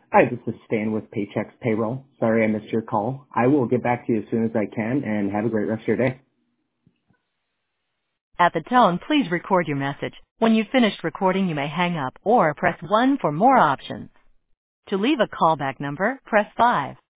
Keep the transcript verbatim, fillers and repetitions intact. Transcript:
Hi, this is Stan with Paychex Payroll. Sorry I missed your call. I will get back to you as soon as I can, and have a great rest of your day. At the tone, please record your message. When you've finished recording, you may hang up or press one for more options. To leave a callback number, press five.